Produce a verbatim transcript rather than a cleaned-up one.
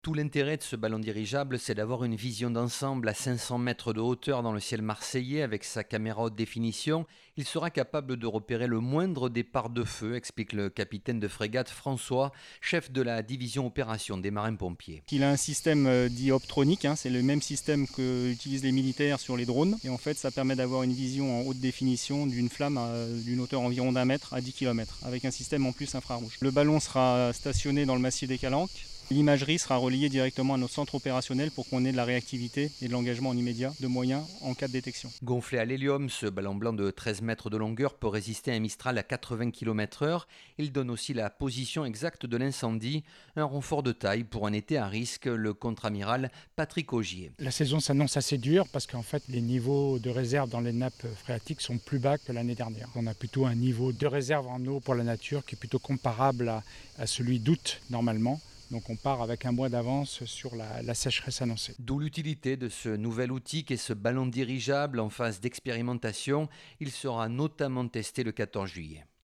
Tout l'intérêt de ce ballon dirigeable, c'est d'avoir une vision d'ensemble à cinq cents mètres de hauteur dans le ciel marseillais avec sa caméra haute définition. Il sera capable de repérer le moindre départ de feu, explique le capitaine de frégate François, chef de la division opération des marins-pompiers. Il a un système euh, dit optronique, hein, c'est le même système que utilisent les militaires sur les drones. Et en fait, ça permet d'avoir une vision en haute définition d'une flamme à, d'une hauteur environ d'un mètre à dix kilomètres, avec un système en plus infrarouge. Le ballon sera stationné dans le massif des Calanques. L'imagerie sera reliée directement à notre centre opérationnel pour qu'on ait de la réactivité et de l'engagement en immédiat de moyens en cas de détection. Gonflé à l'hélium, ce ballon blanc de treize mètres de longueur peut résister à un Mistral à quatre-vingts kilomètres heure. Il donne aussi la position exacte de l'incendie, un renfort de taille pour un été à risque, le contre-amiral Patrick Augier. La saison s'annonce assez dure parce qu'en fait les niveaux de réserve dans les nappes phréatiques sont plus bas que l'année dernière. On a plutôt un niveau de réserve en eau pour la nature qui est plutôt comparable à, à celui d'août normalement. Donc on part avec un mois d'avance sur la, la sécheresse annoncée. D'où l'utilité de ce nouvel outil qu'est ce ballon dirigeable en phase d'expérimentation. Il sera notamment testé le quatorze juillet.